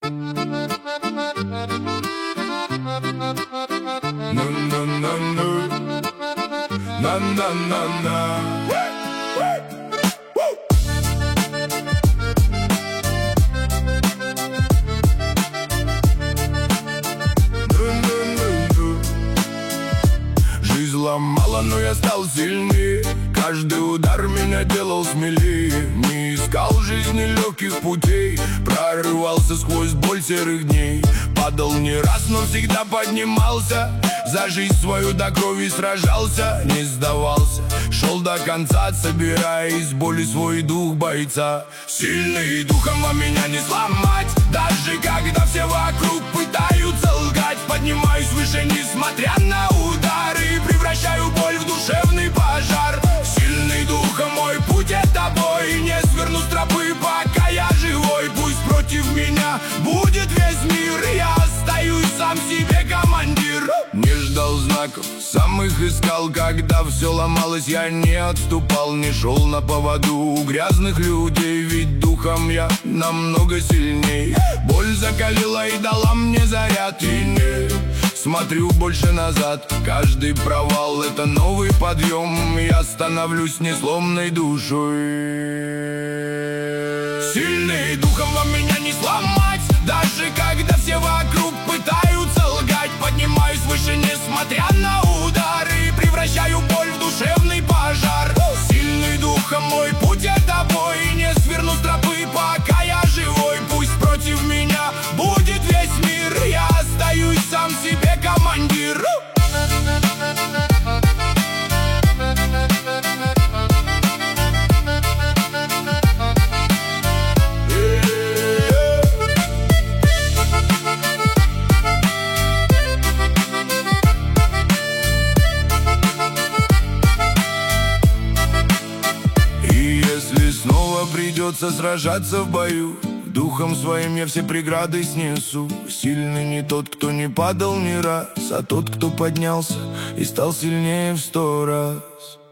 Жизнь ломала, но я стал сильнее. Каждый удар меня делал смелее. Не искал в жизни легких путей, прорывался сквозь боль серых дней. Падал не раз, но всегда поднимался. За жизнь свою до крови сражался, не сдавался, шел до конца, собирая из боли свой дух бойца. Сильный духом, а меня не сломать. Даже когда все вокруг пытаются лгать, поднимаюсь выше, несмотря на удары, превращаю боль в душевный пожар. Сильный духом, мой путь это бой. Не сверну с тропы, пока я живой. Пусть против меня будет весь мир, я остаюсь сам себе командир. Не ждал знаков, сам их искал. Когда все ломалось, я не отступал, не шел на поводу у грязных людей. Ведь духом я намного сильней. Боль закалила и дала мне заряд. И не смотрю больше назад. Каждый провал — это новый подъем. Я становлюсь несломной душой. Сильный духом, вам меня не сломать. Даже когда все вокруг пытаются лгать, поднимаюсь выше, несмотря на удары, превращаю боль в душевный пожар. Сильный духом, мой путь это бой. Не сверну с тропы, пока я живой. Пусть против меня будет весь мир, я остаюсь сам себе командир. Придется сражаться в бою, духом своим я все преграды снесу. Сильный не тот, кто не падал ни раз, а тот, кто поднялся и стал сильнее в 100 раз.